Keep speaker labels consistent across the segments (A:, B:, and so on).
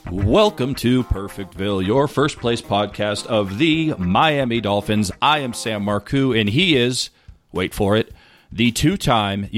A: Welcome to Perfectville, your first place podcast of the Miami Dolphins. I am Sam Marcoux, and he is, wait for it, the two-time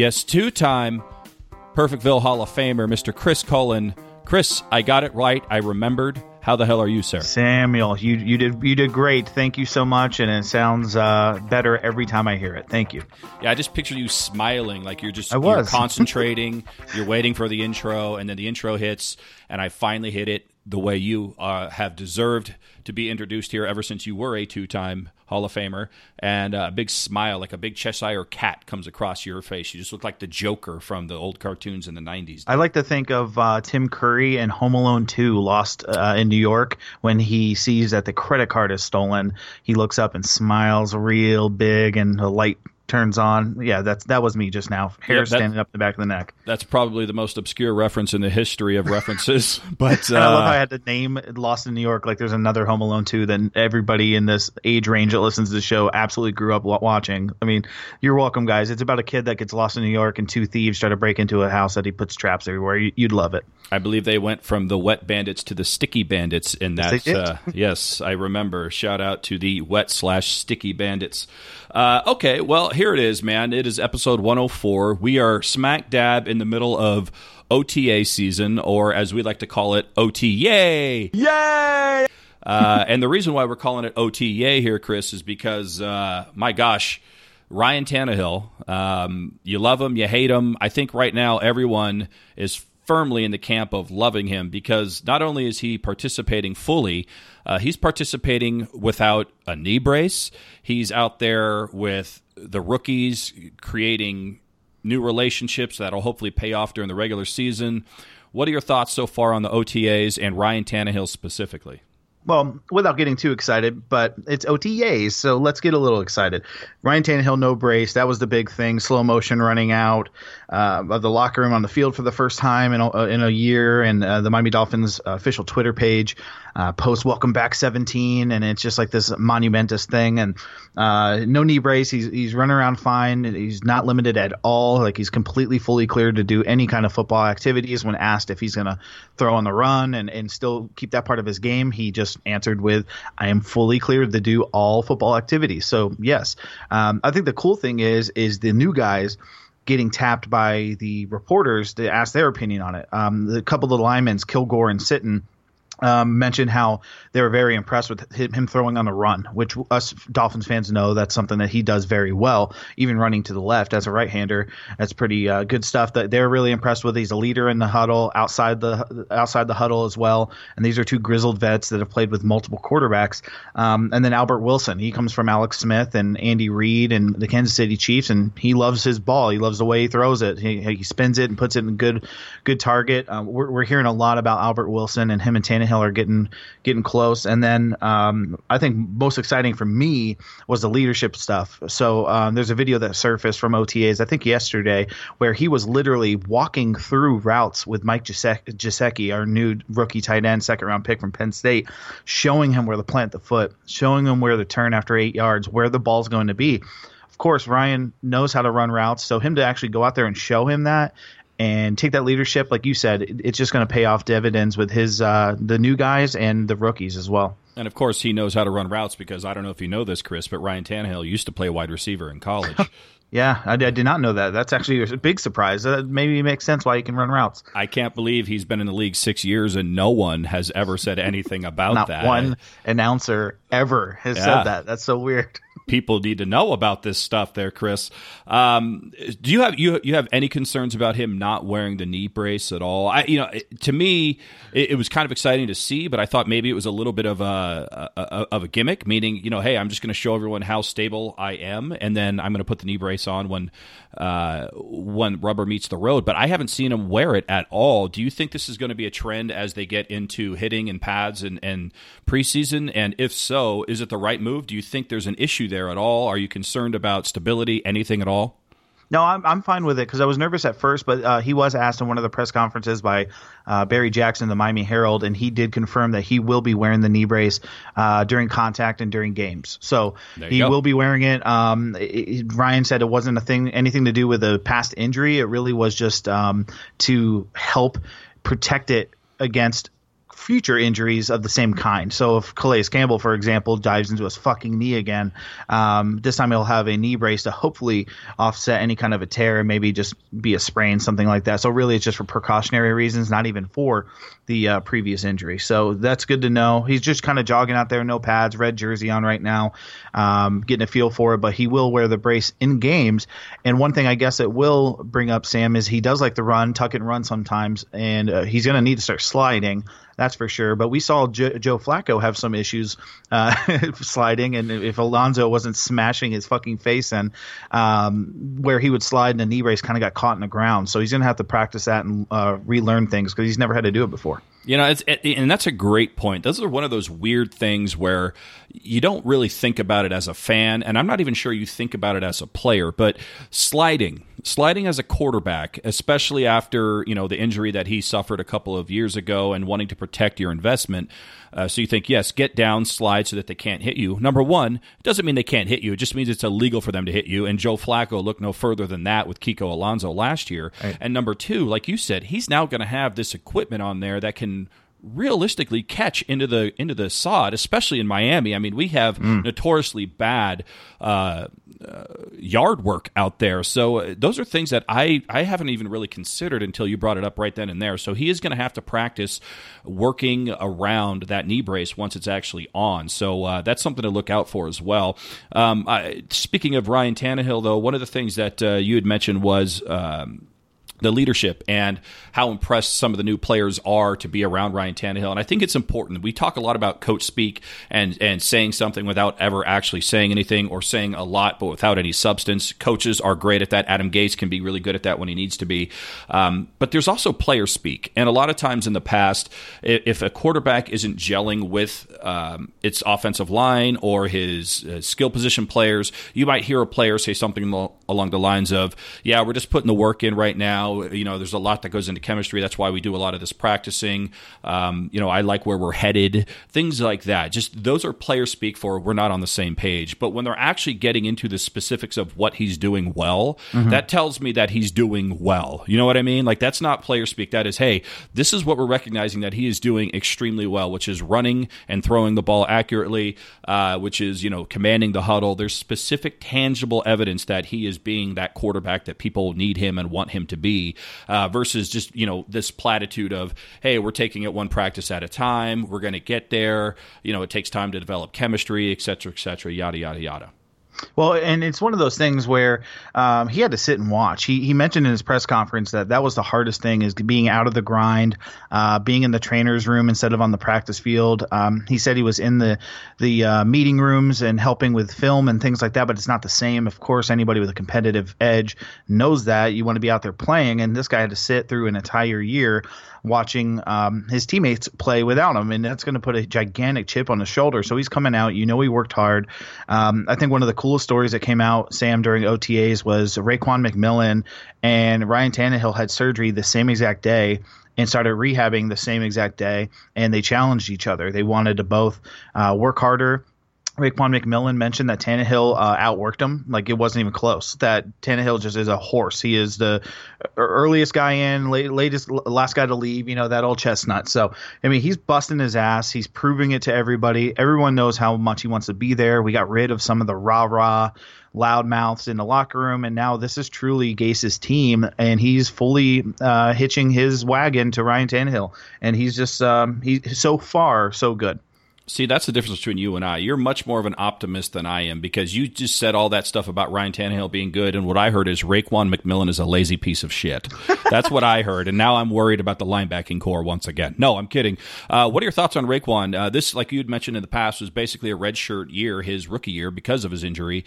A: Perfectville Hall of Famer, Mr. Chris Cullen. Chris, I got it right. I remembered. How the hell are you, sir?
B: Samuel, you did great. Thank you so much, and it sounds better every time I hear it. Thank you.
A: Yeah, I just picture you smiling, like you're concentrating, you're waiting for the intro, and then the intro hits, and I finally hit it the way you have deserved to be introduced here ever since you were a two-time Hall of Famer, and a big smile, like a big Cheshire cat, comes across your face. You just look like the Joker from the old cartoons in the 90s.
B: I like to think of Tim Curry in Home Alone 2, Lost in New York, when he sees that the credit card is stolen. He looks up and smiles real big, and the light turns on. Yeah, that was me just now. Hair standing up the back of the neck.
A: That's probably the most obscure reference in the history of references. But
B: I love how I had to name Lost in New York like there's another Home Alone 2 that everybody in this age range that listens to the show absolutely grew up watching. I mean, you're welcome, guys. It's about a kid that gets lost in New York and two thieves try to break into a house that he puts traps everywhere. You'd love it.
A: I believe they went from the wet bandits to the sticky bandits in that. Yes, I remember. Shout out to the wet/sticky bandits. Okay, well, here it is, man. It is episode 104. We are smack dab in the middle of OTA season, or as we like to call it, OTA.
B: Yay!
A: And the reason why we're calling it OTA here, Chris, is because, my gosh, Ryan Tannehill, you love him, you hate him. I think right now everyone is firmly in the camp of loving him because not only is he participating fully, he's participating without a knee brace. He's out there with the rookies creating new relationships that'll hopefully pay off during the regular season. What are your thoughts so far on the OTAs and Ryan Tannehill specifically?
B: Well, without getting too excited, but it's OTAs, so let's get a little excited. Ryan Tannehill, no brace. That was the big thing. Slow motion running out of the locker room on the field for the first time in a year, and the Miami Dolphins official Twitter page post "Welcome Back 17," and it's just like this monumentous thing. And no knee brace. He's running around fine. He's not limited at all. Like he's completely fully cleared to do any kind of football activities. When asked if he's going to throw on the run and still keep that part of his game, he just answered with, "I am fully cleared to do all football activities." So yes, I think the cool thing is the new guys getting tapped by the reporters to ask their opinion on it. The couple of the linemen, Kilgore and Sitton, mentioned how they were very impressed with him throwing on the run, which us Dolphins fans know that's something that he does very well, even running to the left as a right-hander. That's pretty good stuff that they're really impressed with. He's a leader in the huddle, outside the huddle as well, and these are two grizzled vets that have played with multiple quarterbacks. And then Albert Wilson, he comes from Alex Smith and Andy Reid and the Kansas City Chiefs, and he loves his ball. He loves the way he throws it. He spins it and puts it in a good target. We're hearing a lot about Albert Wilson, and him and Tannehill are getting close. And then I think most exciting for me was the leadership stuff. So there's a video that surfaced from OTAs, I think yesterday, where he was literally walking through routes with Mike Gesicki, our new rookie tight end, second-round pick from Penn State, showing him where to plant the foot, showing him where to turn after 8 yards, where the ball's going to be. Of course, Ryan knows how to run routes, so him to actually go out there and show him that and take that leadership, like you said, it's just going to pay off dividends with his the new guys and the rookies as well.
A: And, of course, he knows how to run routes because I don't know if you know this, Chris, but Ryan Tannehill used to play wide receiver in college.
B: Yeah, I did not know that. That's actually a big surprise. Maybe it makes sense why he can run routes.
A: I can't believe he's been in the league 6 years and no one has ever said anything about that.
B: Not one announcer ever has said that. That's so weird.
A: People need to know about this stuff there, Chris. Do you have any concerns about him not wearing the knee brace at all? To me, it was kind of exciting to see, but I thought maybe it was a little bit of a gimmick, meaning, hey, I'm just going to show everyone how stable I am, and then I'm going to put the knee brace on when rubber meets the road. But I haven't seen him wear it at all. Do you think this is going to be a trend as they get into hitting and pads and preseason? And if so, is it the right move? Do you think there's an issue there at all? Are you concerned about stability, anything at all?
B: No, I'm fine with it because I was nervous at first, but he was asked in one of the press conferences by Barry Jackson of the Miami Herald, and he did confirm that he will be wearing the knee brace during contact and during games. So he will be wearing it. Ryan said it wasn't anything to do with a past injury. It really was just to help protect it against future injuries of the same kind. So if Calais Campbell, for example, dives into his fucking knee again, this time he'll have a knee brace to hopefully offset any kind of a tear and maybe just be a sprain, something like that. So really it's just for precautionary reasons, not even for the previous injury. So that's good to know. He's just kind of jogging out there, no pads, red jersey on right now, getting a feel for it, but he will wear the brace in games. And one thing I guess it will bring up, Sam, is he does like to run, tuck and run sometimes, and he's going to need to start sliding. That's for sure. But we saw Joe Flacco have some issues sliding, and if Alonso wasn't smashing his fucking face in, where he would slide and a knee brace kind of got caught in the ground. So he's going to have to practice that and relearn things because he's never had to do it before.
A: You know, and that's a great point. Those are one of those weird things where you don't really think about it as a fan, and I'm not even sure you think about it as a player, but sliding as a quarterback, especially after, you know, the injury that he suffered a couple of years ago and wanting to protect your investment. So you think, yes, get down, slide so that they can't hit you. Number one, it doesn't mean they can't hit you. It just means it's illegal for them to hit you. And Joe Flacco looked no further than that with Kiko Alonso last year. Right. And number two, like you said, he's now going to have this equipment on there that can realistically catch into the sod, especially in Miami. I mean, we have notoriously bad yard work out there. So those are things that I haven't even really considered until you brought it up right then and there. So he is going to have to practice working around that knee brace once it's actually on. So that's something to look out for as well. Speaking of Ryan Tannehill, though, one of the things that you had mentioned was the leadership and how impressed some of the new players are to be around Ryan Tannehill. And I think it's important. We talk a lot about coach speak and saying something without ever actually saying anything, or saying a lot but without any substance. Coaches are great at that. Adam Gase can be really good at that when he needs to be. But there's also player speak. And a lot of times in the past, if a quarterback isn't gelling with its offensive line or his skill position players, you might hear a player say something along the lines of, yeah, we're just putting the work in right now. You know, there's a lot that goes into chemistry. That's why we do a lot of this practicing. You know, I like where we're headed. Things like that. Just those are player speak for we're not on the same page. But when they're actually getting into the specifics of what he's doing well, that tells me that he's doing well. You know what I mean? Like, that's not player speak. That is, hey, this is what we're recognizing that he is doing extremely well, which is running and throwing the ball accurately, which is, you know, commanding the huddle. There's specific, tangible evidence that he is being that quarterback that people need him and want him to be. Versus just, you know, this platitude of, hey, we're taking it one practice at a time, we're going to get there, you know, it takes time to develop chemistry, et cetera, yada, yada, yada.
B: Well, and it's one of those things where he had to sit and watch. He mentioned in his press conference that was the hardest thing, is being out of the grind, being in the trainer's room instead of on the practice field. He said he was in the meeting rooms and helping with film and things like that, but it's not the same. Of course, anybody with a competitive edge knows that. You want to be out there playing, and this guy had to sit through an entire year watching his teammates play without him, and that's going to put a gigantic chip on his shoulder. So he's coming out. You know, he worked hard. I think one of the coolest stories that came out, Sam, during OTAs was Raekwon McMillan and Ryan Tannehill had surgery the same exact day and started rehabbing the same exact day, and they challenged each other. They wanted to both work harder. Raekwon McMillan mentioned that Tannehill outworked him. Like, it wasn't even close. That Tannehill just is a horse. He is the earliest guy in, last guy to leave, you know, that old chestnut. So, I mean, he's busting his ass. He's proving it to everybody. Everyone knows how much he wants to be there. We got rid of some of the rah-rah loudmouths in the locker room, and now this is truly Gase's team, and he's fully hitching his wagon to Ryan Tannehill. And he's just he's so far so good.
A: See, that's the difference between you and I. You're much more of an optimist than I am, because you just said all that stuff about Ryan Tannehill being good, and what I heard is Raekwon McMillan is a lazy piece of shit. That's what I heard, and now I'm worried about the linebacking core once again. No, I'm kidding. What are your thoughts on Raekwon? This, like you had mentioned in the past, was basically a redshirt year, his rookie year, because of his injury.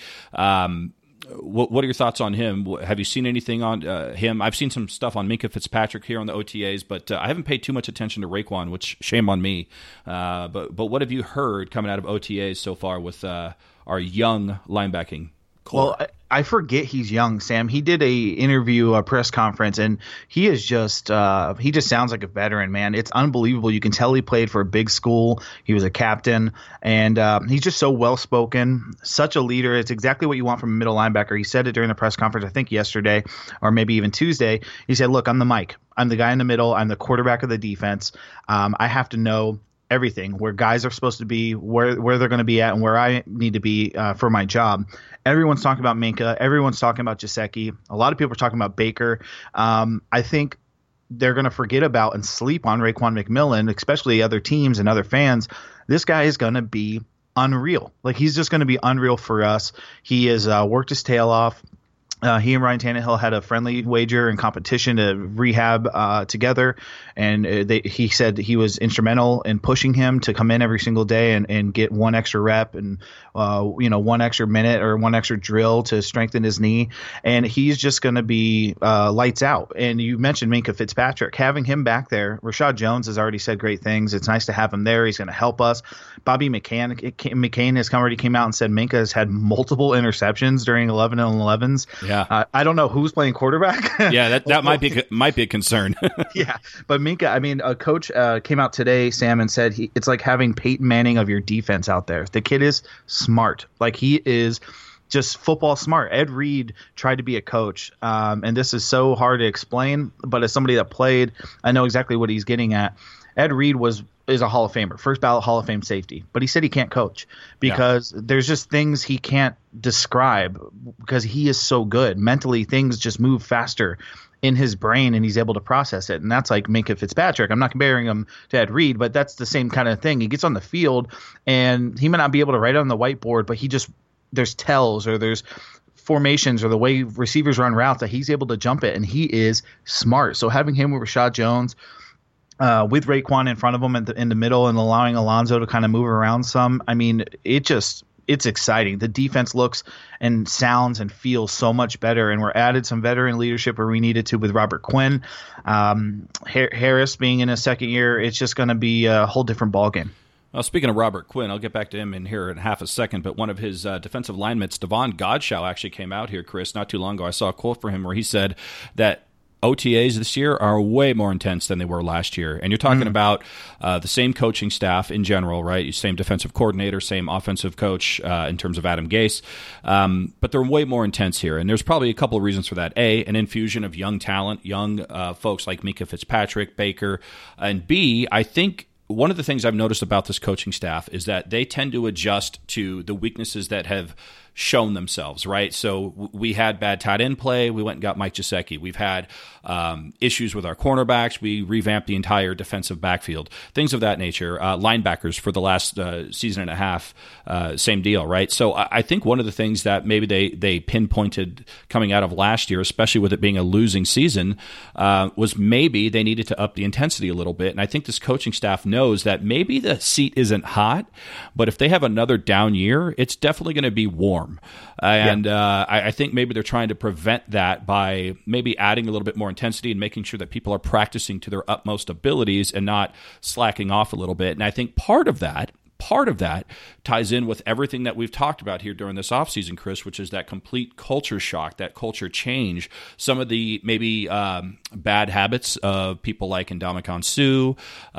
A: What are your thoughts on him? Have you seen anything on him? I've seen some stuff on Minkah Fitzpatrick here on the OTAs, but I haven't paid too much attention to Raekwon, which shame on me. But what have you heard coming out of OTAs so far with our young linebacking core.
B: Well, I forget he's young, Sam. He did a press conference, and he is just he just sounds like a veteran, man. It's unbelievable. You can tell he played for a big school. He was a captain, and he's just so well spoken, such a leader. It's exactly what you want from a middle linebacker. He said it during the press conference, I think yesterday or maybe even Tuesday. He said, "Look, I'm the Mike. I'm the guy in the middle. I'm the quarterback of the defense. I have to know everything, where guys are supposed to be, where they're going to be at, and where I need to be for my job." Everyone's talking about Minkah. Everyone's talking about Gesicki. A lot of people are talking about Baker. I think they're going to forget about and sleep on Raekwon McMillan, especially other teams and other fans. This guy is going to be unreal. Like, he's just going to be unreal for us. He has worked his tail off. He and Ryan Tannehill had a friendly wager and competition to rehab together, and he said he was instrumental in pushing him to come in every single day and get one extra rep and one extra minute or one extra drill to strengthen his knee. And he's just going to be lights out. And you mentioned Minkah Fitzpatrick. Having him back there, Rashad Jones has already said great things. It's nice to have him there. He's going to help us. Bobby McCain has already came out and said Minkah has had multiple interceptions during 11 and 11s.
A: Yeah,
B: I don't know who's playing quarterback.
A: Yeah, that might be a concern.
B: Yeah, but Minkah, I mean, a coach came out today, Sam, and said it's like having Peyton Manning of your defense out there. The kid is smart. Like, he is just football smart. Ed Reed tried to be a coach, and this is so hard to explain, but as somebody that played, I know exactly what he's getting at. Ed Reed is a Hall of Famer, first ballot Hall of Fame safety, but he said he can't coach because there's just things he can't describe because he is so good. Mentally, things just move faster in his brain, and he's able to process it. And that's like Minkah Fitzpatrick. I'm not comparing him to Ed Reed, but that's the same kind of thing. He gets on the field, and he might not be able to write it on the whiteboard, but there's tells or there's formations or the way receivers run routes that he's able to jump it, and he is smart. So having him with Rashad Jones, with Raekwon in front of him in the middle and allowing Alonzo to kind of move around some, I mean, it's exciting. The defense looks and sounds and feels so much better, and we're added some veteran leadership where we needed to with Robert Quinn. Harris being in his second year, it's just going to be a whole different ballgame.
A: Well, speaking of Robert Quinn, I'll get back to him in here in half a second, but one of his defensive linemen, Devon Godchaux, actually came out here, Chris, not too long ago. I saw a quote from him where he said that OTAs this year are way more intense than they were last year. And you're talking about the same coaching staff in general, right? Same defensive coordinator, same offensive coach in terms of Adam Gase. But they're way more intense here. And there's probably a couple of reasons for that. A, an infusion of young talent, young folks like Minkah Fitzpatrick, Baker. And B, I think one of the things I've noticed about this coaching staff is that they tend to adjust to the weaknesses that have shown themselves, right? So we had bad tight end play. We went and got Mike Gesicki. We've had issues with our cornerbacks. We revamped the entire defensive backfield, things of that nature. Linebackers for the last season and a half, same deal, right? So I think one of the things that maybe they pinpointed coming out of last year, especially with it being a losing season, was maybe they needed to up the intensity a little bit. And I think this coaching staff knows that maybe the seat isn't hot, but if they have another down year, it's definitely going to be warm. And I think maybe they're trying to prevent that by maybe adding a little bit more intensity and making sure that people are practicing to their utmost abilities and not slacking off a little bit. And I think part of that ties in with everything that we've talked about here during this offseason, Chris, which is that complete culture shock, that culture change, some of the maybe bad habits of people like Ndamukong Suh,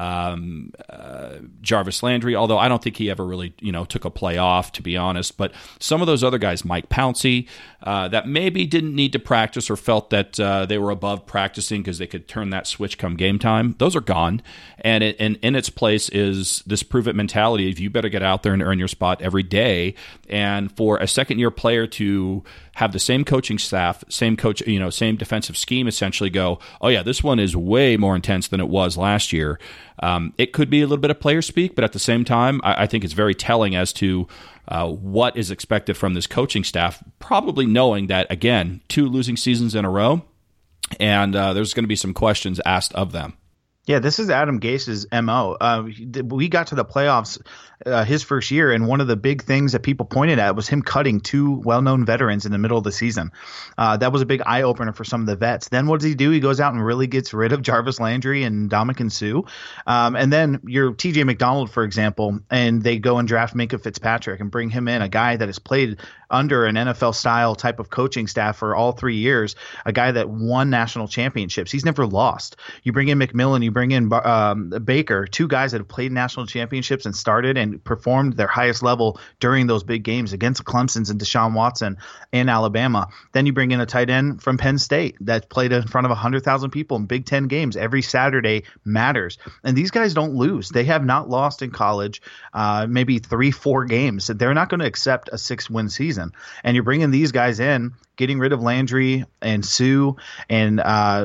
A: Jarvis Landry, although I don't think he ever really took a play off, to be honest. But some of those other guys, Mike Pouncey, that maybe didn't need to practice or felt that they were above practicing because they could turn that switch come game time, those are gone. And in its place is this prove-it mentality of you better get out there and earn your spot every day. And for a second-year player to have the same coaching staff, same coach, same defensive scheme, essentially go, oh yeah, this one is way more intense than it was last year. It could be a little bit of player speak, but at the same time, I think it's very telling as to what is expected from this coaching staff, probably knowing that, again, 2 losing seasons in a row, and there's going to be some questions asked of them.
B: Yeah, this is Adam Gase's MO. We got to the playoffs his first year, and one of the big things that people pointed at was him cutting two well-known veterans in the middle of the season. That was a big eye-opener for some of the vets. Then what does he do? He goes out and really gets rid of Jarvis Landry and Ndamukong Suh. And then your TJ McDonald, for example, and they go and draft Minkah Fitzpatrick and bring him in, a guy that has played under an NFL-style type of coaching staff for all 3 years, a guy that won national championships. He's never lost. You bring in McMillan, you bring in Baker, two guys that have played national championships and started and performed their highest level during those big games against Clemson's and Deshaun Watson in Alabama. Then you bring in a tight end from Penn State that played in front of 100,000 people in Big Ten games. Every Saturday matters. And these guys don't lose. They have not lost in college, maybe 3-4 games. They're not going to accept a 6-win season. And you're bringing these guys in, getting rid of Landry and Suh and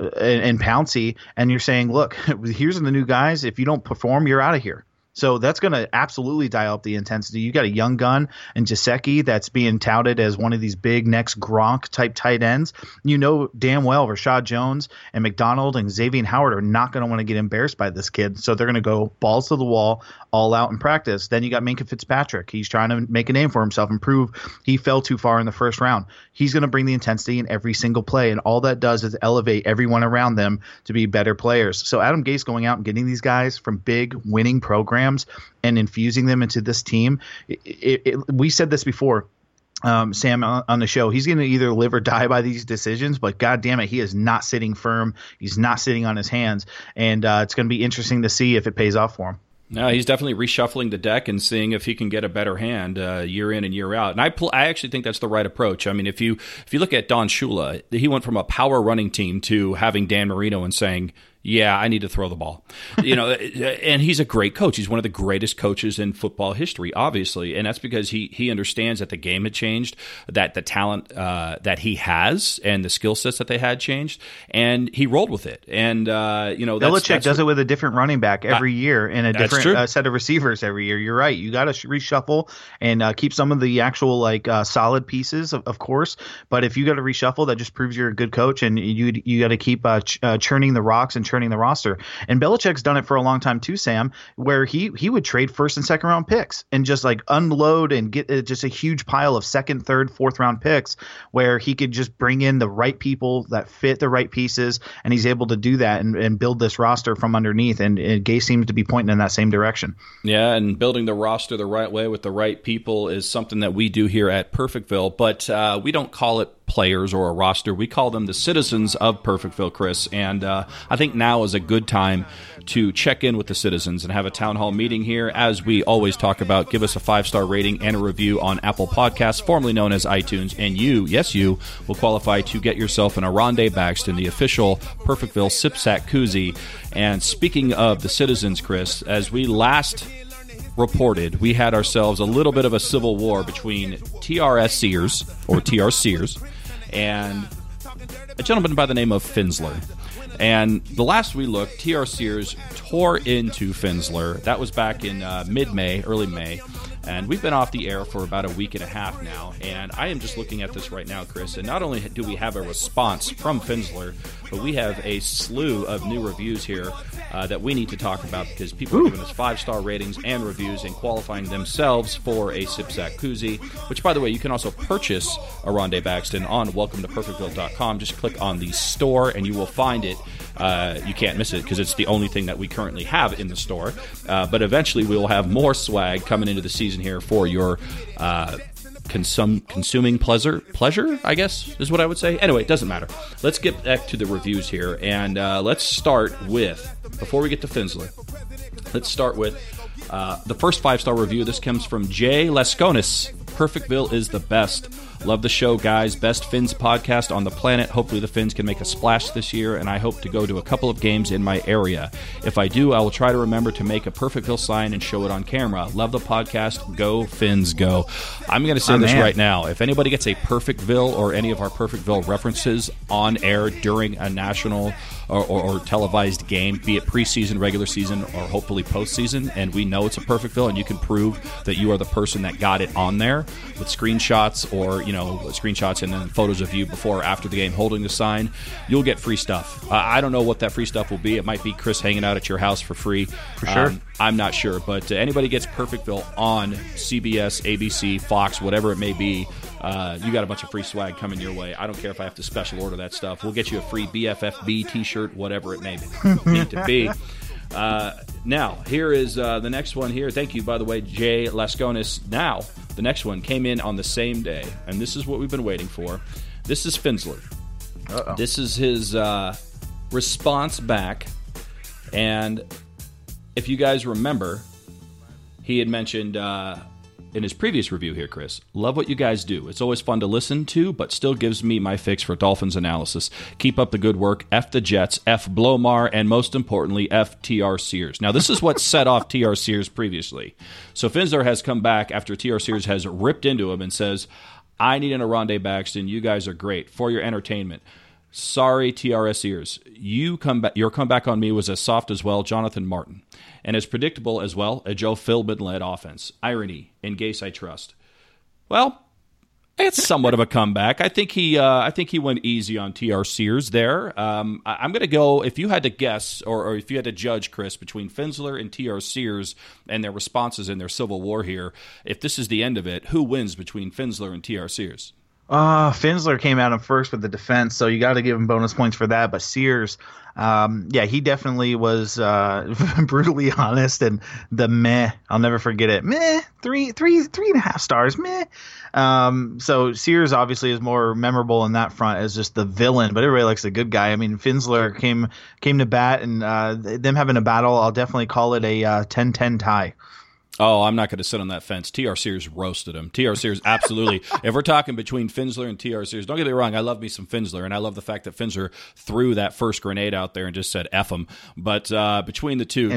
B: Pouncey, and you're saying, look, here's the new guys. If you don't perform, you're out of here. So that's going to absolutely dial up the intensity. You got a young gun in Gesicki that's being touted as one of these big next Gronk type tight ends. You know damn well Rashad Jones and McDonald and Xavier Howard are not going to want to get embarrassed by this kid. So they're going to go balls to the wall, all out in practice. Then you got Minkah Fitzpatrick. He's trying to make a name for himself and prove he fell too far in the first round. He's going to bring the intensity in every single play, and all that does is elevate everyone around them to be better players. So Adam Gase going out and getting these guys from big winning programs and infusing them into this team. We said this before, Sam, on the show. He's going to either live or die by these decisions, but God damn it, he is not sitting firm. He's not sitting on his hands, and it's going to be interesting to see if it pays off for him.
A: No, he's definitely reshuffling the deck and seeing if he can get a better hand year in and year out. And I actually think that's the right approach. I mean, if you look at Don Shula, he went from a power running team to having Dan Marino and saying, yeah, I need to throw the ball. And he's a great coach. He's one of the greatest coaches in football history, obviously. And that's because he understands that the game had changed, that the talent that he has and the skill sets that they had changed, and he rolled with it. And,
B: Belichick does it with a different running back every year and a different set of receivers every year. You're right. You got to reshuffle and keep some of the actual solid pieces, of course. But if you got to reshuffle, that just proves you're a good coach, and you got to keep churning the rocks and churning the roster. And Belichick's done it for a long time too, Sam, where he would trade first and second round picks and just unload and get just a huge pile of second, third, fourth round picks where he could just bring in the right people that fit the right pieces, and he's able to do that and build this roster from underneath. And Gase seems to be pointing in that same direction.
A: Yeah, and building the roster the right way with the right people is something that we do here at Perfectville, but we don't call it players or a roster. We call them the citizens of Perfectville, Chris. And I think now is a good time to check in with the citizens and have a town hall meeting here. As we always talk about, give us a 5-star rating and a review on Apple Podcasts, formerly known as iTunes. And you, yes, you, will qualify to get yourself an Aronde Baxton, the official Perfectville Sip Sack Koozie. And speaking of the citizens, Chris, as we last reported, we had ourselves a little bit of a civil war between TR Sears and a gentleman by the name of Finsler. And the last we looked, TR Sears tore into Finsler. That was back in mid-May, early May. And we've been off the air for about a week and a half now. And I am just looking at this right now, Chris. And not only do we have a response from Finsler, but we have a slew of new reviews here that we need to talk about because people are giving us 5-star ratings and reviews and qualifying themselves for a Sip Sack Koozie, which, by the way, you can also purchase Aronde Baxton on welcometoperfectville.com. Just click on the store and you will find it. You can't miss it because it's the only thing that we currently have in the store. But eventually we will have more swag coming into the season here for your consuming pleasure, I guess, is what I would say. Anyway, it doesn't matter. Let's get back to the reviews here, and let's start with, before we get to Finsler, let's start with the first 5-star review. This comes from Jay Lesconis. Perfectville is the best. Love the show, guys. Best Fins podcast on the planet. Hopefully the Fins can make a splash this year, and I hope to go to a couple of games in my area. If I do, I will try to remember to make a Perfectville sign and show it on camera. Love the podcast. Go, Fins, go. I'm going to say this right now. If anybody gets a Perfectville or any of our Perfectville references on air during a national or televised game, be it preseason, regular season, or hopefully postseason, and we know it's a Perfectville, and you can prove that you are the person that got it on there with screenshots or screenshots and then photos of you before or after the game holding the sign, you'll get free stuff. I don't know what that free stuff will be. It might be Chris hanging out at your house for free.
B: For sure.
A: I'm not sure, but anybody gets Perfectville on CBS, ABC, Fox, whatever it may be, you got a bunch of free swag coming your way. I don't care if I have to special order that stuff. We'll get you a free BFFB t-shirt, whatever it may need to be. Now, here is the next one here. Thank you, by the way, Jay Lasconis. Now, the next one came in on the same day, and this is what we've been waiting for. This is Finsler.
B: Uh-oh.
A: This is his response back, and if you guys remember, he had mentioned in his previous review here, Chris, love what you guys do. It's always fun to listen to, but still gives me my fix for Dolphins analysis. Keep up the good work. F the Jets, F Blomar, and most importantly, F T.R. Sears. Now, this is what set off T.R. Sears previously. So Finsler has come back after T.R. Sears has ripped into him and says, I need an Aronde Baxton. You guys are great. For your entertainment. Sorry, TRS ears. Your comeback on me was as soft as well, Jonathan Martin. And as predictable as well, a Joe Philbin-led offense. Irony. In Gase I trust. Well, it's somewhat of a comeback. I think he went easy on TR Sears there. I'm going to go, if you had to guess, or if you had to judge, Chris, between Finsler and TR Sears and their responses in their civil war here, if this is the end of it, who wins between Finsler and TR Sears?
B: Finsler came out first with the defense, so you got to give him bonus points for that. But Sears, he definitely was brutally honest, and the meh, I'll never forget it. Meh, three and a half stars. Meh. So Sears obviously is more memorable in that front as just the villain, but everybody likes the good guy. I mean, Finsler came to bat, and them having a battle, I'll definitely call it a 10-10 tie.
A: Oh, I'm not going to sit on that fence. T.R. Sears roasted him. T.R. Sears, absolutely. If we're talking between Finsler and T.R. Sears, don't get me wrong, I love me some Finsler, and I love the fact that Finsler threw that first grenade out there and just said F him. But between the two,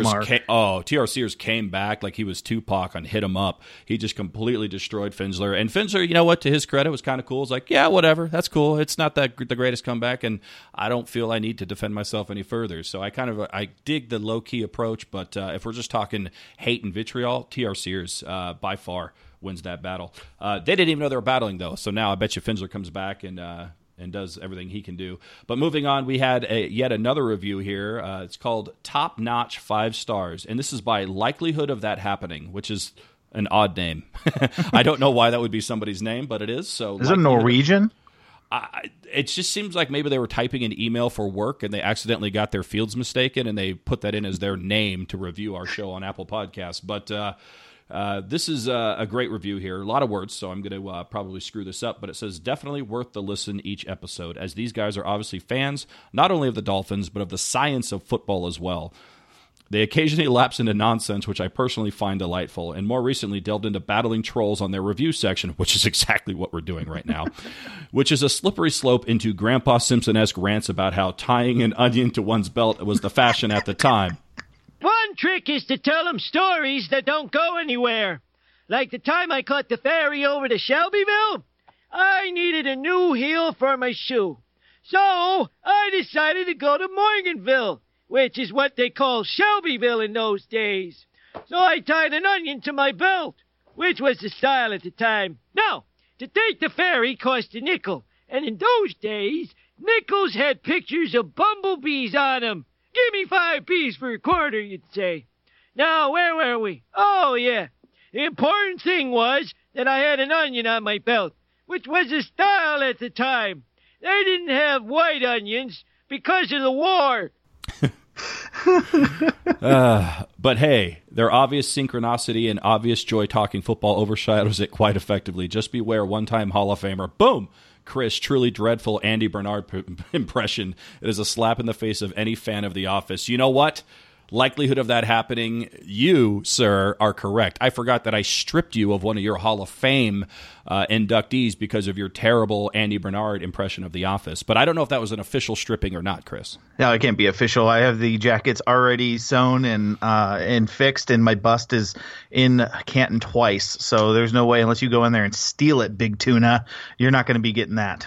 A: T.R. Sears came back like he was Tupac and hit him up. He just completely destroyed Finsler. And Finsler, you know what, to his credit, was kind of cool. It's like, yeah, whatever, that's cool. It's not the greatest comeback, and I don't feel I need to defend myself any further. So I dig the low-key approach, but if we're just talking hate and vitriol, T.R. Sears by far wins that battle. They didn't even know they were battling, though, so now I bet you Finsler comes back and does everything he can do. But moving on, we had yet another review here. It's called Top Notch 5 Stars, and this is by Likelihood of That Happening, which is an odd name. I don't know why that would be somebody's name, but it is. So
B: is it Norwegian?
A: It just seems like maybe they were typing an email for work and they accidentally got their fields mistaken and they put that in as their name to review our show on Apple Podcasts. But this is a great review here. A lot of words, so I'm going to probably screw this up. But it says, definitely worth the listen each episode, as these guys are obviously fans, not only of the Dolphins, but of the science of football as well. They occasionally lapse into nonsense, which I personally find delightful, and more recently delved into battling trolls on their review section, which is exactly what we're doing right now, which is a slippery slope into Grandpa Simpson-esque rants about how tying an onion to one's belt was the fashion at the time.
C: One trick is to tell them stories that don't go anywhere. Like the time I caught the ferry over to Shelbyville, I needed a new heel for my shoe. So I decided to go to Morganville, which is what they call Shelbyville in those days. So I tied an onion to my belt, which was the style at the time. Now, to take the ferry cost a nickel, and in those days, nickels had pictures of bumblebees on them. Give me 5 p's for a quarter, you'd say. Now, where were we? Oh, yeah. The important thing was that I had an onion on my belt, which was the style at the time. They didn't have white onions because of the war.
A: But hey, their obvious synchronicity and obvious joy talking football overshadows it quite effectively. Just beware, one-time Hall of Famer. Boom! Chris, truly dreadful Andy Bernard impression. It is a slap in the face of any fan of The Office. You know what? Likelihood of that happening, you, sir, are correct. I forgot that I stripped you of one of your Hall of Fame inductees because of your terrible Andy Bernard impression of The Office. But I don't know if that was an official stripping or not, Chris.
B: No, it can't be official. I have the jackets already sewn and fixed, and my bust is in Canton twice. So there's no way, unless you go in there and steal it, Big Tuna, you're not going to be getting that.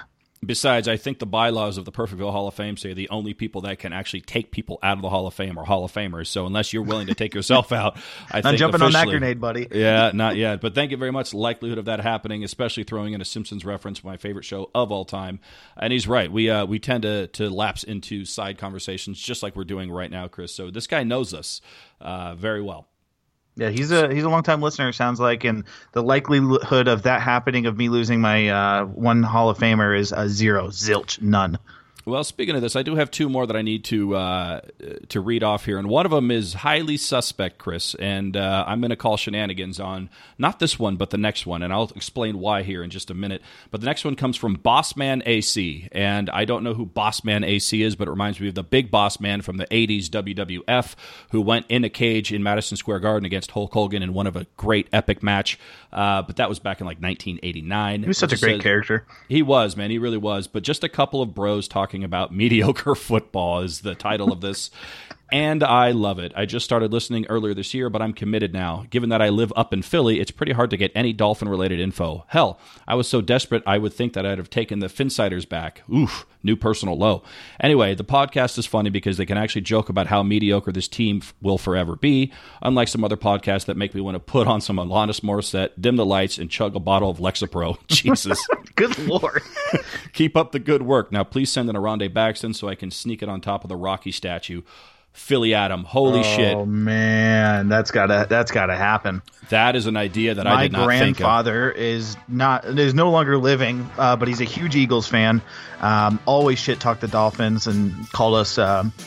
A: Besides, I think the bylaws of the Perfectville Hall of Fame say the only people that can actually take people out of the Hall of Fame are Hall of Famers. So unless you're willing to take yourself out, I think
B: not jumping on that grenade, buddy.
A: Yeah, not yet. But thank you very much. Likelihood of that happening, especially throwing in a Simpsons reference, my favorite show of all time. And he's right. We tend to lapse into side conversations just like we're doing right now, Chris. So this guy knows us very well.
B: Yeah, he's a long-time listener, sounds like, and the likelihood of that happening, of me losing my one Hall of Famer, is zero, zilch, none.
A: Well, speaking of this, I do have two more that I need to read off here, and one of them is highly suspect, Chris, and I'm going to call shenanigans on not this one, but the next one, and I'll explain why here in just a minute. But the next one comes from Bossman AC, and I don't know who Bossman AC is, but it reminds me of the big boss man from the 80s WWF, who went in a cage in Madison Square Garden against Hulk Hogan in one of a great epic match, but that was back in like 1989.
B: He was such a great character.
A: He was, man, he really was, but just a couple of bros talking about mediocre football is the title of this, and I love it. I just started listening earlier this year, but I'm committed now. Given that I live up in Philly, it's pretty hard to get any Dolphin-related info. Hell, I was so desperate I would think that I'd have taken the Finsiders back. Oof, new personal low. Anyway, the podcast is funny because they can actually joke about how mediocre this team will forever be, unlike some other podcasts that make me want to put on some Alanis Morissette, dim the lights, and chug a bottle of Lexapro. Jesus.
B: Good Lord.
A: Keep up the good work. Now, please send an Aronde Baxton so I can sneak it on top of the Rocky statue. Philly Adam, holy shit!
B: Oh man, that's gotta happen.
A: That is an idea that I did not think of.
B: My grandfather is no longer living, but he's a huge Eagles fan. Always shit talked the Dolphins and called us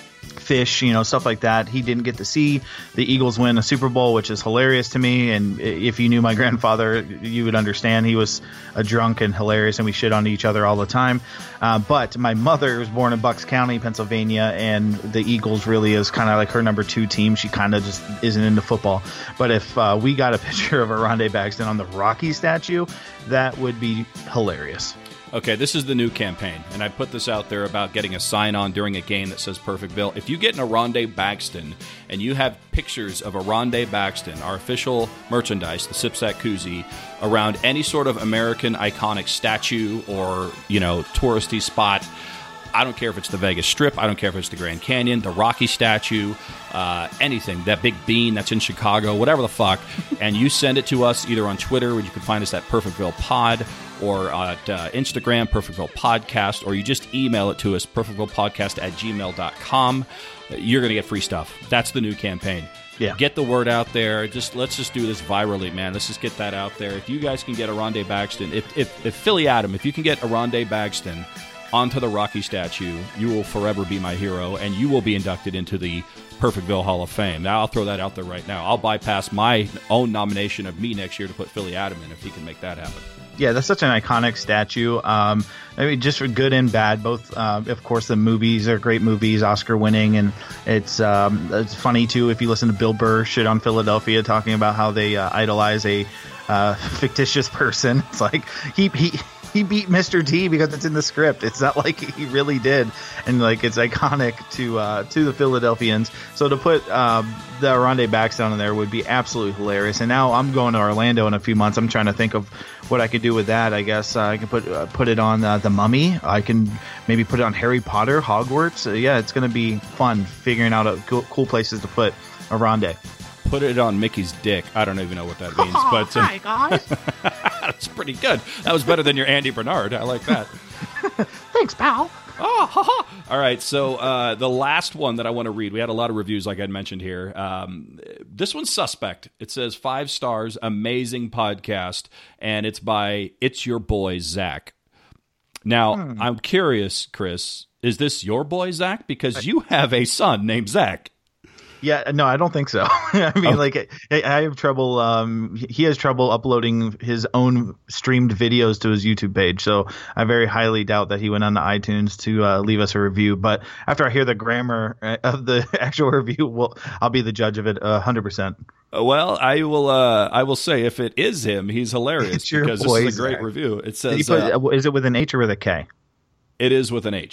B: fish, stuff like that. He didn't get to see the Eagles win a Super Bowl, which is hilarious to me. And if you knew my grandfather, you would understand he was a drunk and hilarious, and we shit on each other all the time. But my mother was born in Bucks County, Pennsylvania, and the Eagles really is kind of like her number 2 team. She kind of just isn't into football. But if we got a picture of Aronde Baxton on the Rocky statue, that would be hilarious.
A: Okay, this is the new campaign, and I put this out there about getting a sign-on during a game that says Perfectville. If you get an Aronde Baxton and you have pictures of Aronde Baxton, our official merchandise, the Sipsack Koozie, around any sort of American iconic statue or, touristy spot, I don't care if it's the Vegas Strip, I don't care if it's the Grand Canyon, the Rocky statue, anything, that big bean that's in Chicago, whatever the fuck, and you send it to us either on Twitter, where you can find us at Perfectville Pod, or at Instagram, Perfectville Podcast, or you just email it to us, perfectvillepodcast@gmail.com. You're going to get free stuff. That's the new campaign.
B: Yeah.
A: Get the word out there. Let's just do this virally, man. Let's just get that out there. If you guys can get Aronde Baxton, if Philly Adam, if you can get Aronde Baxton onto the Rocky statue, you will forever be my hero, and you will be inducted into the Perfectville Hall of Fame. Now, I'll throw that out there right now. I'll bypass my own nomination of me next year to put Philly Adam in if he can make that happen.
B: Yeah, that's such an iconic statue. Just for good and bad. Both, of course, the movies are great movies, Oscar-winning, and it's funny too if you listen to Bill Burr shit on Philadelphia, talking about how they idolize a fictitious person. It's like he beat Mr. T because it's in the script. It's not like he really did, and like it's iconic to the Philadelphians. So to put the Aronde Baxton in there would be absolutely hilarious. And now I'm going to Orlando in a few months. I'm trying to think of what I could do with that. I guess I can put it on the Mummy. I can maybe put it on Harry Potter, Hogwarts. Yeah, it's going to be fun figuring out cool places to put Aronde.
A: Put it on Mickey's dick. I don't even know what that means, but
B: hi guys.
A: That's pretty good. That was better than your Andy Bernard. I like that.
B: Thanks, pal.
A: Oh, ha, ha. All right, so the last one that I want to read, we had a lot of reviews like I'd mentioned here. This one's suspect. It says 5 stars, amazing podcast, and it's by It's Your Boy, Zach. Now, I'm curious, Chris, is this your boy, Zach? Because you have a son named Zach.
B: Yeah, no, I don't think so. I mean, I have trouble. He has trouble uploading his own streamed videos to his YouTube page. So I very highly doubt that he went on to iTunes to leave us a review. But after I hear the grammar of the actual review, I'll be the judge of it 100%.
A: Well, I will say if it is him, he's hilarious because this is a great review. It says,
B: is it with an H or with a K?
A: It is with an H.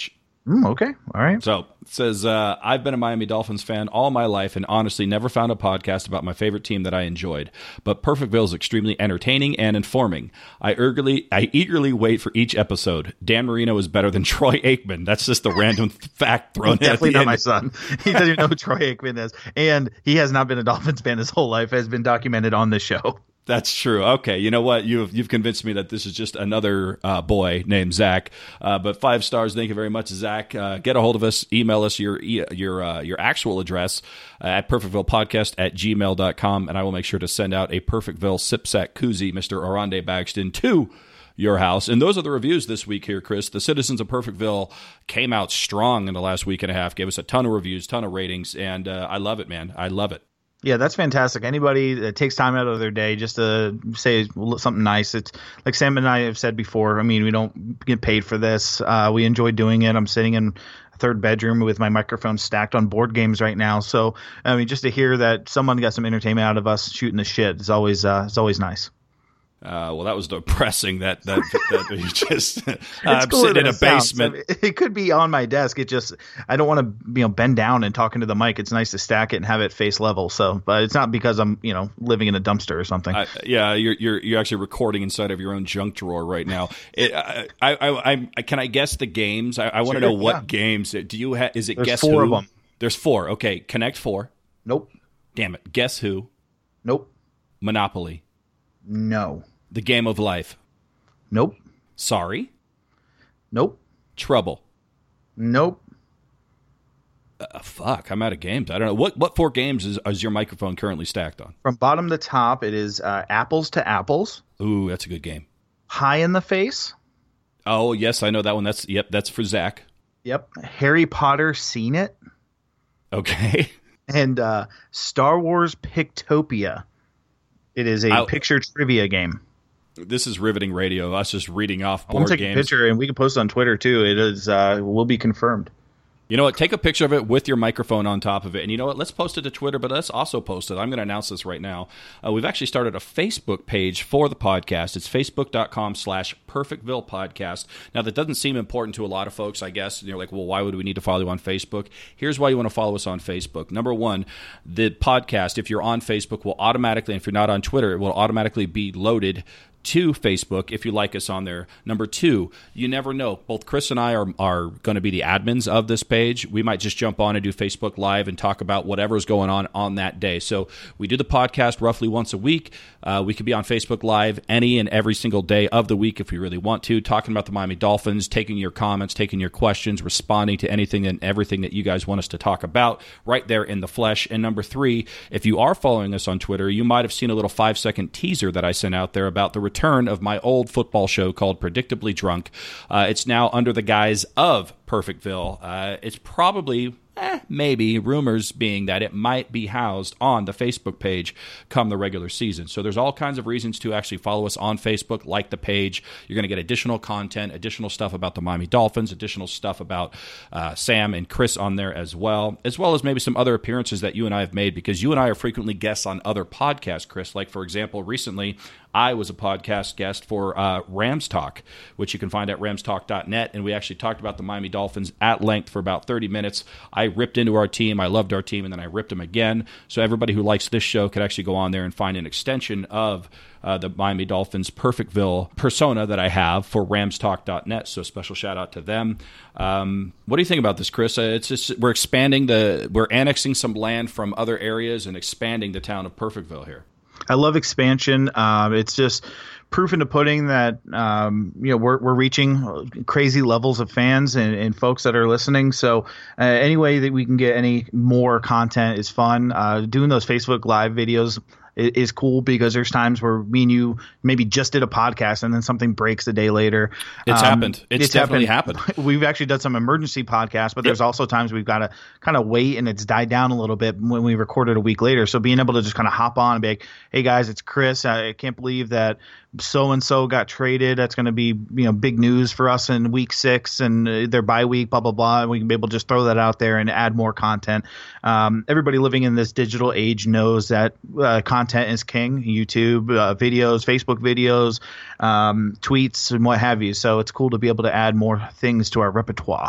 B: Okay. All right.
A: So it says, I've been a Miami Dolphins fan all my life and honestly never found a podcast about my favorite team that I enjoyed. But Perfectville is extremely entertaining and informing. I eagerly wait for each episode. Dan Marino is better than Troy Aikman. That's just a random fact thrown in.
B: Definitely not
A: end.
B: my son. He doesn't even know who Troy Aikman is. And he has not been a Dolphins fan his whole life, has been documented on this show.
A: That's true. Okay, you know what? You've convinced me that this is just another boy named Zach. But 5 stars. Thank you very much, Zach. Get a hold of us. Email us your actual address at perfectvillepodcast@gmail.com, and I will make sure to send out a Perfectville Sipsack koozie, Mr. Orande Baxton, to your house. And those are the reviews this week here, Chris. The citizens of Perfectville came out strong in the last week and a half. Gave us a ton of reviews, ton of ratings, and I love it, man. I love it.
B: Yeah, that's fantastic. Anybody that takes time out of their day just to say something nice. It's like Sam and I have said before. I mean, we don't get paid for this. We enjoy doing it. I'm sitting in a third bedroom with my microphone stacked on board games right now. So, I mean, just to hear that someone got some entertainment out of us shooting the shit is always nice.
A: Well, that was depressing. That you just
B: I'm
A: sitting in a basement.
B: I mean, it could be on my desk. It just I don't want to bend down and talk into the mic. It's nice to stack it and have it face level. So, but it's not because I'm living in a dumpster or something.
A: Yeah, you're actually recording inside of your own junk drawer right now. Can I guess the games? I want to know what games do you have? Is it
B: There's
A: Guess
B: 4
A: Who?
B: of them.
A: There's 4. Okay, Connect 4.
B: Nope.
A: Damn it. Guess Who?
B: Nope.
A: Monopoly.
B: No.
A: The Game of Life.
B: Nope.
A: Sorry.
B: Nope.
A: Trouble.
B: Nope.
A: Fuck, I'm out of games. I don't know. What 4 games is your microphone currently stacked on?
B: From bottom to top, it is Apples to Apples.
A: Ooh, that's a good game.
B: High in the Face.
A: Oh, yes, I know that one. That's for Zach.
B: Yep. Harry Potter Seen It.
A: Okay.
B: And Star Wars Pictopia. It is a picture trivia game.
A: This is riveting radio. Us just reading off board
B: I'm gonna take
A: games.
B: a picture and we can post it on Twitter too. It is will be confirmed.
A: You know what? Take a picture of it with your microphone on top of it. And you know what? Let's post it to Twitter, but let's also post it. I'm going to announce this right now. We've actually started a Facebook page for the podcast. It's facebook.com/Perfectville Podcast. Now, that doesn't seem important to a lot of folks, I guess. You're like, well, why would we need to follow you on Facebook? Here's why you want to follow us on Facebook. Number one, the podcast, if you're on Facebook, will automatically, and if you're not on Twitter, it will automatically be loaded to Facebook if you like us on there. Number 2, you never know. Both Chris and I are going to be the admins of this page. We might just jump on and do Facebook Live and talk about whatever's going on that day. So we do the podcast roughly once a week. We could be on Facebook Live any and every single day of the week if we really want to, talking about the Miami Dolphins, taking your comments, taking your questions, responding to anything and everything that you guys want us to talk about right there in the flesh. And number 3, if you are following us on Twitter, you might have seen a little 5-second teaser that I sent out there about the return of my old football show called Predictably Drunk. It's now under the guise of Perfectville. It's probably maybe rumors being that it might be housed on the Facebook page come the regular season. So there's all kinds of reasons to actually follow us on Facebook, like the page. You're going to get additional content, additional stuff about the Miami Dolphins, additional stuff about Sam and Chris on there as well as maybe some other appearances that you and I have made, because you and I are frequently guests on other podcasts, Chris. Like, for example, recently I was a podcast guest for Rams Talk, which you can find at ramstalk.net, and we actually talked about the Miami Dolphins at length for about 30 minutes. I ripped into our team. I loved our team, and then I ripped them again. So everybody who likes this show could actually go on there and find an extension of the Miami Dolphins Perfectville persona that I have for ramstalk.net. So special shout out to them. What do you think about this, Chris? It's just we're annexing some land from other areas and expanding the town of Perfectville here.
B: I love expansion. It's just proof in the pudding that we're reaching crazy levels of fans and folks that are listening. So any way that we can get any more content is fun. Doing those Facebook Live videos is cool because there's times where me and you maybe just did a podcast and then something breaks a day later.
A: It's happened. It's definitely happened.
B: We've actually done some emergency podcasts, but there's also times we've got to kind of wait and it's died down a little bit when we recorded a week later. So being able to just kind of hop on and be like, hey guys, it's Chris. I can't believe that so-and-so got traded. That's going to be, big news for us in week 6 and their bye week, blah, blah, blah. And we can be able to just throw that out there and add more content. Everybody living in this digital age knows that content is king. YouTube videos, Facebook videos, tweets, and what have you. So it's cool to be able to add more things to our repertoire.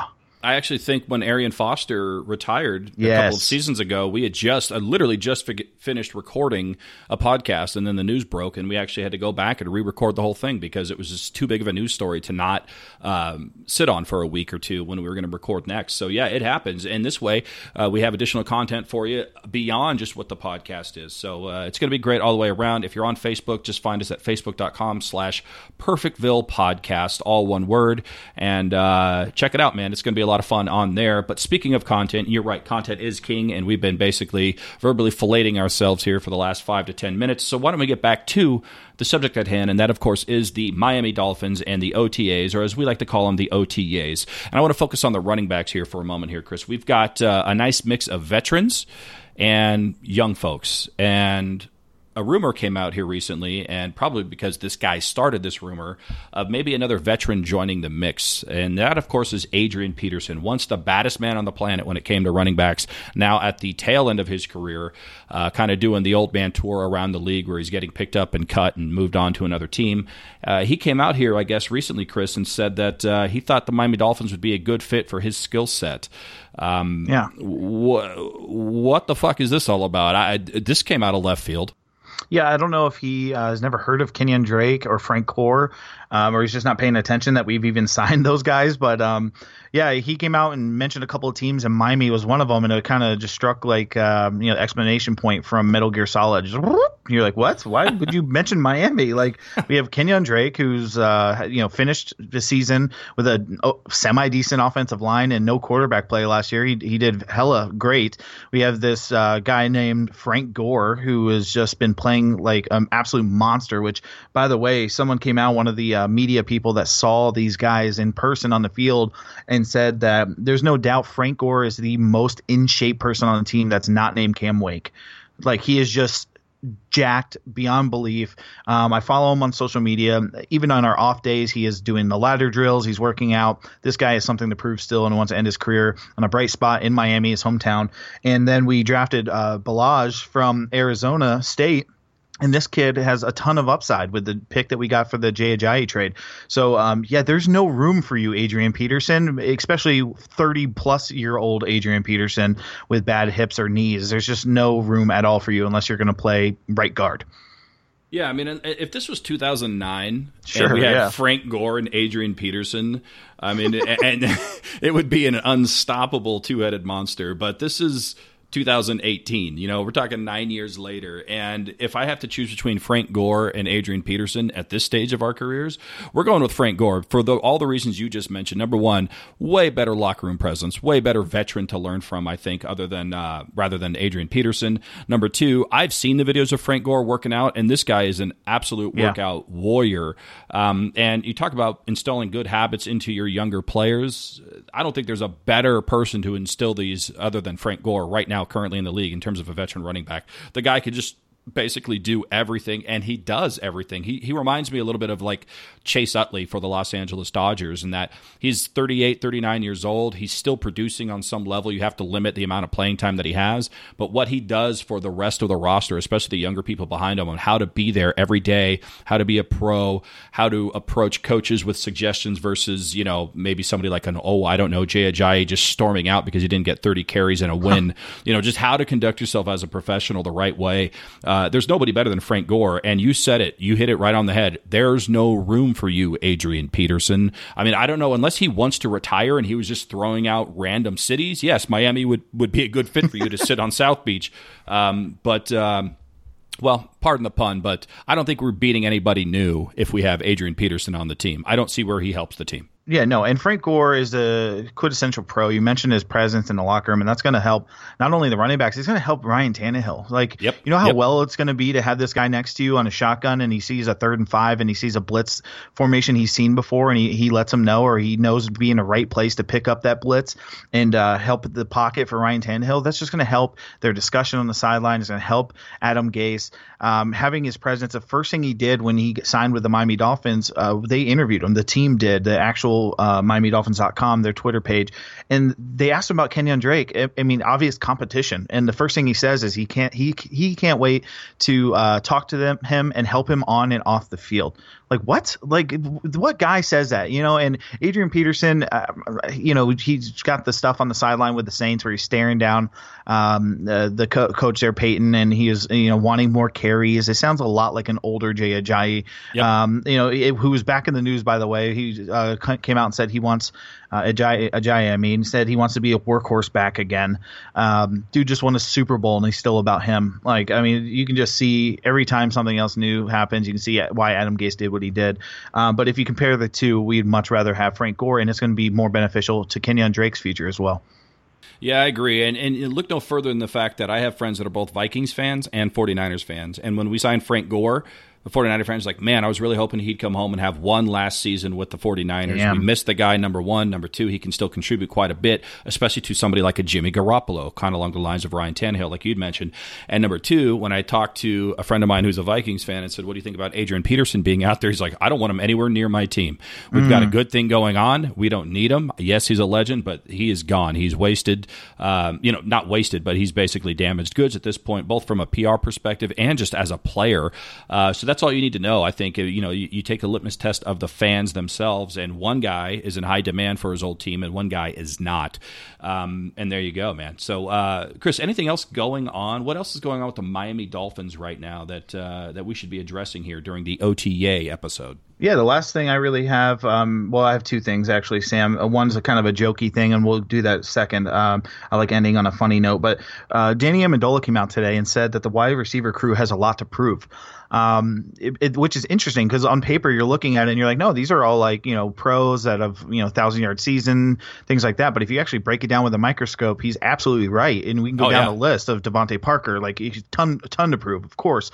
A: I actually think when Arian Foster retired a couple of seasons ago, we had literally just finished recording a podcast, and then the news broke, and we actually had to go back and re-record the whole thing because it was just too big of a news story to not sit on for a week or two when we were going to record next. So yeah, it happens. And this way, we have additional content for you beyond just what the podcast is. So it's going to be great all the way around. If you're on Facebook, just find us at facebook.com/Perfectville Podcast, all one word, and check it out, man. It's going to be a lot of fun on there. But speaking of content, you're right, content is king, and we've been basically verbally filleting ourselves here for the last 5 to 10 minutes. So why don't we get back to the subject at hand, and that, of course, is the Miami Dolphins and the OTAs, or as we like to call them, the OTAs. And I want to focus on the running backs here for a moment here, Chris. We've got a nice mix of veterans and young folks, and a rumor came out here recently, and probably because this guy started this rumor, of maybe another veteran joining the mix. And that, of course, is Adrian Peterson, once the baddest man on the planet when it came to running backs, now at the tail end of his career, kind of doing the old man tour around the league where he's getting picked up and cut and moved on to another team. He came out here, I guess, recently, Chris, and said that he thought the Miami Dolphins would be a good fit for his skill set. What the fuck is this all about? This came out of left field.
B: Yeah, I don't know if he has never heard of Kenyon Drake or Frank Gore, or he's just not paying attention that we've even signed those guys. But yeah, he came out and mentioned a couple of teams, and Miami was one of them, and it kind of just struck like exclamation point from Metal Gear Solid. Just, you're like, what? Why would you mention Miami? Like, we have Kenyon Drake, who's finished the season with a semi decent offensive line and no quarterback play last year. He did hella great. We have this guy named Frank Gore, who has just been playing like an absolute monster, which, by the way, someone came out, one of the media people that saw these guys in person on the field, and said that there's no doubt Frank Gore is the most in shape person on the team that's not named Cam Wake. Like, he is just jacked beyond belief. I follow him on social media. Even on our off days, he is doing the ladder drills. He's working out. This guy has something to prove still and wants to end his career on a bright spot in Miami, his hometown. And then we drafted Balaj from Arizona State. And this kid has a ton of upside with the pick that we got for the Jay Ajayi trade. So, there's no room for you, Adrian Peterson, especially 30-plus-year-old Adrian Peterson with bad hips or knees. There's just no room at all for you unless you're going to play right guard.
A: Yeah, I mean, if this was 2009 and we had Frank Gore and Adrian Peterson, I mean, and it would be an unstoppable two-headed monster. But this is 2018, we're talking 9 years later, and if I have to choose between Frank Gore and Adrian Peterson at this stage of our careers, we're going with Frank Gore for all the reasons you just mentioned. Number one, way better locker room presence, way better veteran to learn from, I think, rather than Adrian Peterson. Number two, I've seen the videos of Frank Gore working out, and this guy is an absolute workout warrior. And you talk about instilling good habits into your younger players. I don't think there's a better person to instill these other than Frank Gore right now, currently in the league, in terms of a veteran running back. The guy could just basically do everything, and he does everything. He reminds me a little bit of like Chase Utley for the Los Angeles Dodgers, in that he's 38, 39 years old. He's still producing on some level. You have to limit the amount of playing time that he has, but what he does for the rest of the roster, especially the younger people behind him, on how to be there every day, how to be a pro, how to approach coaches with suggestions versus, maybe somebody like Jay Ajayi just storming out because he didn't get 30 carries and a win. Just how to conduct yourself as a professional the right way. There's nobody better than Frank Gore, and you said it. You hit it right on the head. There's no room for you, Adrian Peterson. I mean, I don't know, unless he wants to retire and he was just throwing out random cities, yes, Miami would be a good fit for you to sit on South Beach. Well, pardon the pun, but I don't think we're beating anybody new if we have Adrian Peterson on the team. I don't see where he helps the team.
B: Yeah, no, and Frank Gore is a quintessential pro. You mentioned his presence in the locker room, and that's going to help not only the running backs, it's going to help Ryan Tannehill. Like, you know how well it's going to be to have this guy next to you on a shotgun, and he sees a 3rd and 5, and he sees a blitz formation he's seen before, and he lets him know, or he knows to be in the right place to pick up that blitz and help the pocket for Ryan Tannehill. That's just going to help their discussion on the sideline. It's going to help Adam Gase. Having his presence, the first thing he did when he signed with the Miami Dolphins, they interviewed him. The team did, the actual official MiamiDolphins.com, their Twitter page, and they asked him about Kenyon Drake. I mean, obvious competition, and the first thing he says is he can't wait to talk to him and help him on and off the field. Like what? Like what guy says that? And Adrian Peterson, he's got the stuff on the sideline with the Saints where he's staring down the coach there, Peyton, and he is wanting more carries. It sounds a lot like an older Jay Ajayi, who was back in the news, by the way. He came out and said he wants Ajayi. Said he wants to be a workhorse back again. Dude just won a Super Bowl and he's still about him. Like, I mean, you can just see every time something else new happens, you can see why Adam Gase did what he did. But if you compare the two, we'd much rather have Frank Gore, and it's going to be more beneficial to Kenyon Drake's future as well.
A: Yeah, I agree. And look no further than the fact that I have friends that are both Vikings fans and 49ers fans. And when we signed Frank Gore, the 49er fans were like, man, I was really hoping he'd come home and have one last season with the 49ers. Yeah. We missed the guy, number one. Number two, he can still contribute quite a bit, especially to somebody like a Jimmy Garoppolo, kind of along the lines of Ryan Tannehill, like you'd mentioned. And number two, when I talked to a friend of mine who's a Vikings fan and said, what do you think about Adrian Peterson being out there? He's like, I don't want him anywhere near my team. We've got a good thing going on. We don't need him. Yes, he's a legend, but he is gone. He's wasted, not wasted, but he's basically damaged goods at this point, both from a PR perspective and just as a player. So that's all you need to know. I think, you take a litmus test of the fans themselves, and one guy is in high demand for his old team and one guy is not. And there you go, man. So, Chris, anything else going on? What else is going on with the Miami Dolphins right now that we should be addressing here during the OTA episode?
B: Yeah, the last thing I really have, I have two things actually, Sam. One's a kind of a jokey thing, and we'll do that second. I like ending on a funny note, but Danny Amendola came out today and said that the wide receiver crew has a lot to prove. Which is interesting because on paper you're looking at it and you're like, no, these are all like, pros that have, 1,000-yard season, things like that. But if you actually break it down with a microscope, he's absolutely right. And we can go down the list of Devontae Parker, like he's a ton to prove, of course.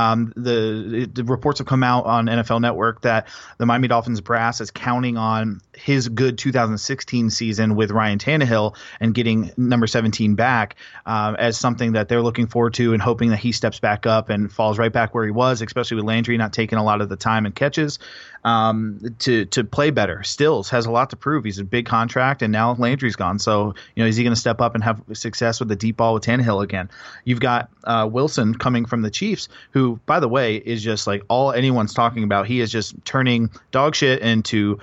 B: The reports have come out on NFL Network that the Miami Dolphins brass is counting on his good 2016 season with Ryan Tannehill and getting number 17 back as something that they're looking forward to and hoping that he steps back up and falls right back where he was, especially with Landry not taking a lot of the time and catches to play better. Stills has a lot to prove. He's a big contract, and now Landry's gone. So, is he going to step up and have success with the deep ball with Tannehill again? You've got Wilson coming from the Chiefs, who, by the way, is just like all anyone's talking about. He is just turning dog shit into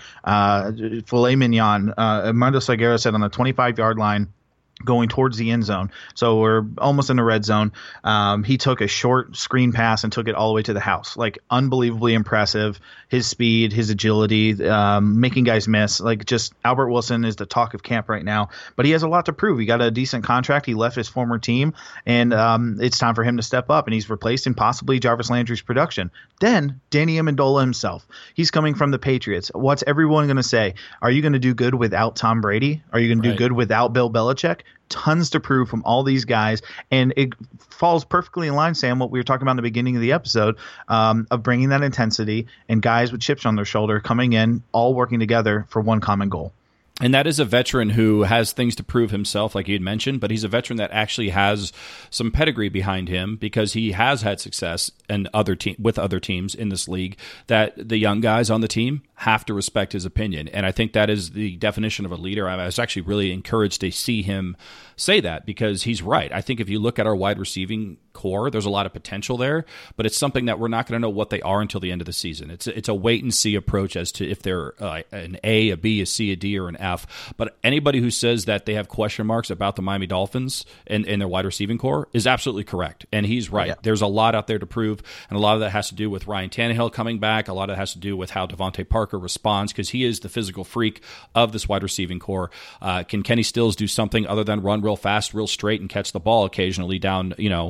B: filet mignon. Armando Salguero said on the 25-yard line, going towards the end zone. So we're almost in the red zone. He took a short screen pass and took it all the way to the house. Like, unbelievably impressive. His speed, his agility, making guys miss. Like, just Albert Wilson is the talk of camp right now. But he has a lot to prove. He got a decent contract. He left his former team, and it's time for him to step up. And he's replacing possibly Jarvis Landry's production. Then Danny Amendola himself. He's coming from the Patriots. What's everyone going to say? Are you going to do good without Tom Brady? Are you going to do good without Bill Belichick? Tons to prove from all these guys, and it falls perfectly in line, Sam, what we were talking about in the beginning of the episode, of bringing that intensity and guys with chips on their shoulder coming in, all working together for one common goal.
A: And that is a veteran who has things to prove himself, like you had mentioned, but he's a veteran that actually has some pedigree behind him because he has had success with other teams in this league that the young guys on the team have to respect his opinion. And I think that is the definition of a leader. I was actually really encouraged to see him say that because he's right. I think if you look at our wide receiving core, there's a lot of potential there, but it's something that we're not going to know what they are until the end of the season. It's a wait and see approach as to if they're an A, a B, a C, a D, or an F. But anybody who says that they have question marks about the Miami Dolphins and their wide receiving core is absolutely correct. And he's right. Yeah. There's a lot out there to prove, and a lot of that has to do with Ryan Tannehill coming back. A lot of it has to do with how Devontae Parker responds because he is the physical freak of this wide receiving core. Can Kenny Stills do something other than run real fast, real straight, and catch the ball occasionally down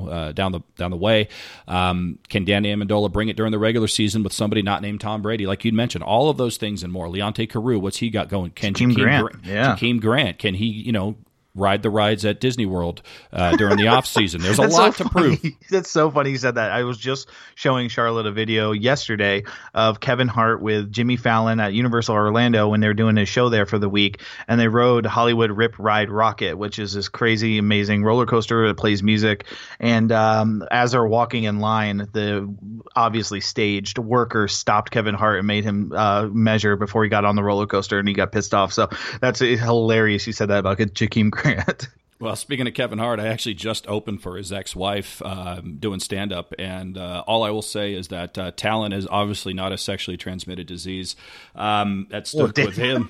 A: the way? Can Danny Amendola bring it during the regular season with somebody not named Tom Brady? Like you'd mentioned, all of those things and more. Leonte Carew, what's he got going? Jakeem Grant, can he, ride the rides at Disney World during the off season? There's a lot to prove.
B: That's so funny you said that. I was just showing Charlotte a video yesterday of Kevin Hart with Jimmy Fallon at Universal Orlando when they were doing his show there for the week, and they rode Hollywood Rip Ride Rocket, which is this crazy, amazing roller coaster that plays music. And as they're walking in line, the obviously staged. Workers stopped Kevin Hart and made him measure before he got on the roller coaster, and he got pissed off. So that's hilarious. You said that about Jakeem Grant.
A: Well, speaking of Kevin Hart, I actually just opened for his ex-wife doing stand-up, and all I will say is that talent is obviously not a sexually transmitted disease. That stuck with him.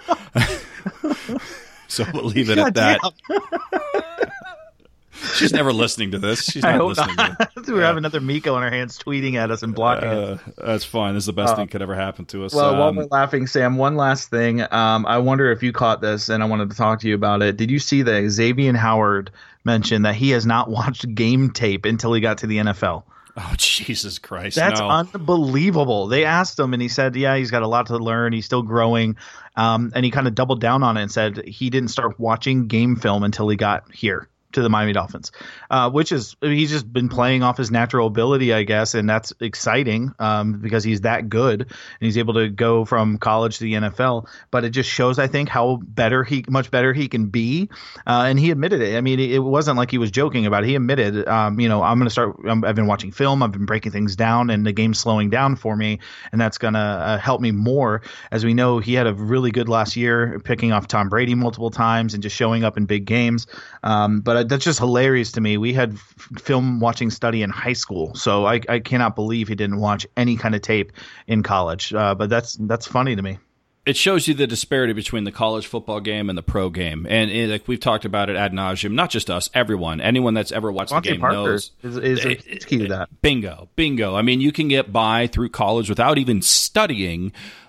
A: So we'll leave it at that. She's never listening to this. She's not listening to it.
B: We have another Miko on our hands tweeting at us and blocking us.
A: That's fine. This is the best thing that could ever happen to us.
B: Well, while we're laughing, Sam, one last thing. I wonder if you caught this, and I wanted to talk to you about it. Did you see that Xavier Howard mentioned that he has not watched game tape until he got to the NFL?
A: Oh, Jesus Christ.
B: That's unbelievable. They asked him, and he said, yeah, he's got a lot to learn. He's still growing. And he kind of doubled down on it and said he didn't start watching game film until he got here to the Miami Dolphins, which is he's just been playing off his natural ability, I guess, and that's exciting because he's that good and he's able to go from college to the NFL. But it just shows, I think, how much better he can be, and he admitted it. I mean, it wasn't like he was joking about it. He admitted, I'm going to start. I've been watching film, I've been breaking things down, and the game's slowing down for me, and that's going to help me more. As we know, he had a really good last year, picking off Tom Brady multiple times and just showing up in big games. But that's just hilarious to me. We had film watching study in high school, so I cannot believe he didn't watch any kind of tape in college. But that's funny to me.
A: It shows you the disparity between the college football game and the pro game. And like we've talked about it ad nauseum, not just us, everyone. Anyone that's ever watched the game knows.
B: Is key to that.
A: Bingo. I mean, you can get by through college without even studying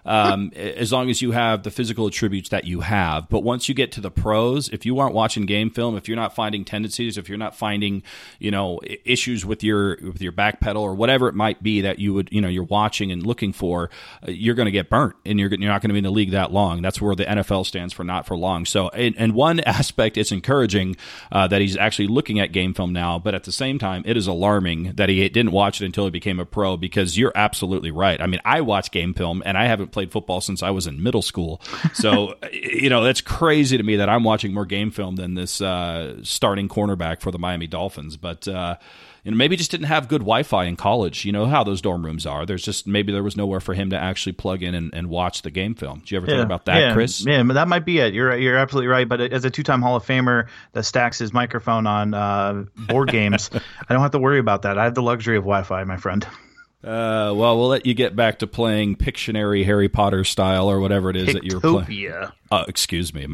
A: as long as you have the physical attributes that you have. But once you get to the pros, if you aren't watching game film, if you're not finding tendencies, if you're not finding, issues with your back pedal or whatever it might be that you would, you're watching and looking for, you're going to get burnt and you're not going to be in the league that long. That's where the NFL stands for not for long. So, in one aspect, it's encouraging that he's actually looking at game film now, but at the same time, it is alarming that he didn't watch it until he became a pro, because you're absolutely right. I mean, I watch game film and I haven't played football since I was in middle school. So, that's crazy to me that I'm watching more game film than this starting cornerback for the Miami Dolphins. But, maybe just didn't have good Wi-Fi in college. You know how those dorm rooms are. Maybe there was nowhere for him to actually plug in and watch the game film. Did you ever think about that, Chris?
B: Yeah, but that might be it. You're absolutely right. But as a two-time Hall of Famer that stacks his microphone on board games, I don't have to worry about that. I have the luxury of Wi-Fi, my friend.
A: Well, we'll let you get back to playing Pictionary Harry Potter style or whatever it is that you're playing. Excuse me,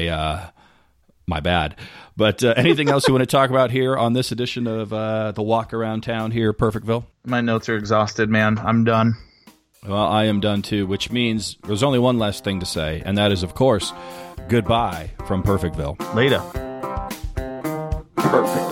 A: my bad. But anything else you want to talk about here on this edition of the Walk Around Town here, Perfectville?
B: My notes are exhausted, man. I'm done.
A: Well, I am done too, which means there's only one last thing to say, and that is, of course, goodbye from Perfectville.
B: Later.
D: Perfect.